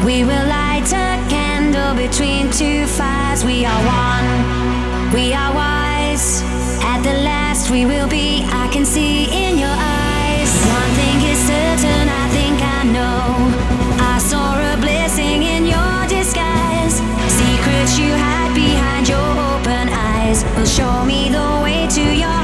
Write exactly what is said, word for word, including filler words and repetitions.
We will light a candle between two fires. We are one, we are wise. At the last we will be, I can see in your eyes. One thing is certain, I think I know. I saw a blessing in your disguise. Secrets you hide behind your open eyes will show me the way to your